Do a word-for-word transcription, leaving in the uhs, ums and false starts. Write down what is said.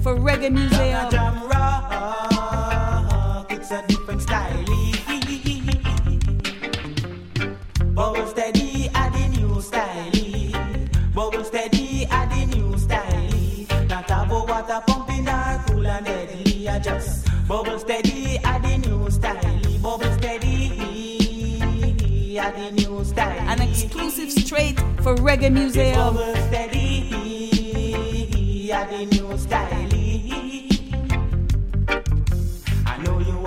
for Reggae Museum. Jam rock, it's a different style. Bubble steady are the new style. Bubble steady are the new style. Not about water pumping or cool and deadly. I just bubble steady are the new style. Bubble steady are the new style. An exclusive straight for Reggae Museum. Bubble steady are the new style.